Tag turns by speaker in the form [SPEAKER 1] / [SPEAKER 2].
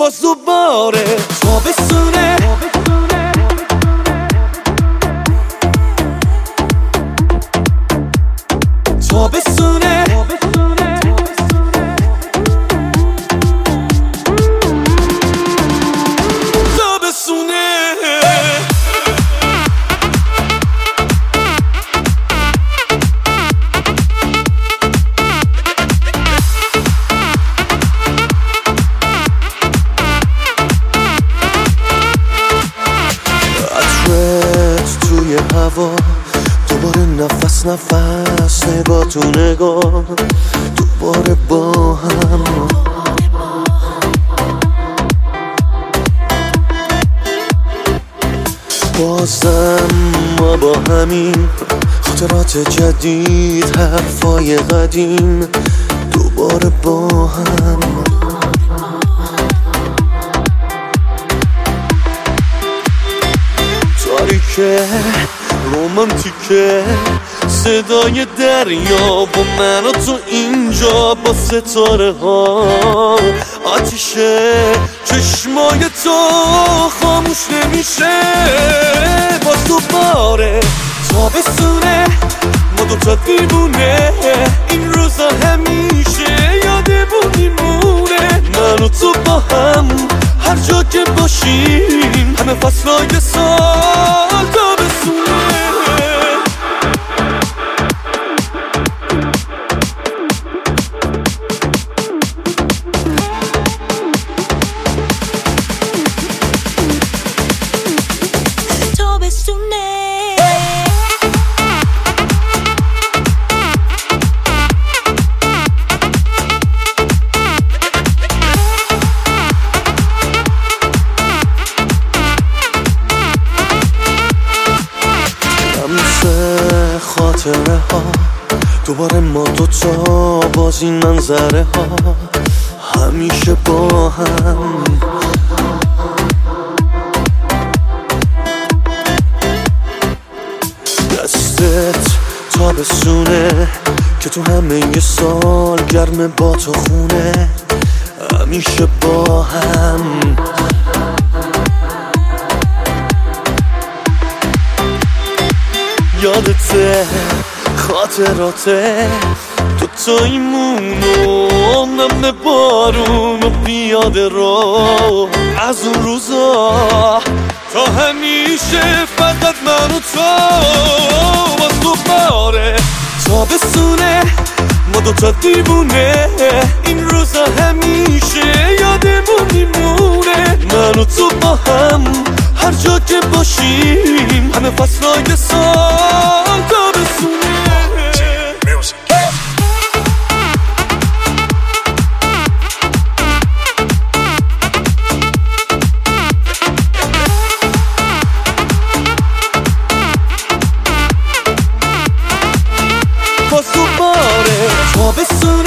[SPEAKER 1] باز دوباره تابستونه تابستونه توی هوا دوباره نفس نگاه تو نگاه دوباره با هم بازم ما با همین خاطرات جدید حرفای قدیم دوباره با هم تاریکه رومانتیکه صدای دریا با من و تو اینجا با ستاره ها آتیشه چشمای تو خاموش نمیشه باز دوباره تابستونه ما دوتا دیوونه این روزا همیشه یادمون میمونه من و تو با هم هر جا که باشیم همه فصلای سال تابستونه خاطره ها دوباره ما دوتا باز این منظره ها همیشه با هم دستت تابستونه که تو همه یه سال گرمه با تو خونه همیشه با هم یادته خاطراته تو تایمون و نم بارون و پیاده رو از اون روزا تا همیشه فقط من و تو باز دوباره تابستونه ما دوتا دیوونه این روزا همیشه یادمون میمونه من و تو با هم هر جا که باشیم همه فصلای سال تابستونه باز دوباره تابستونه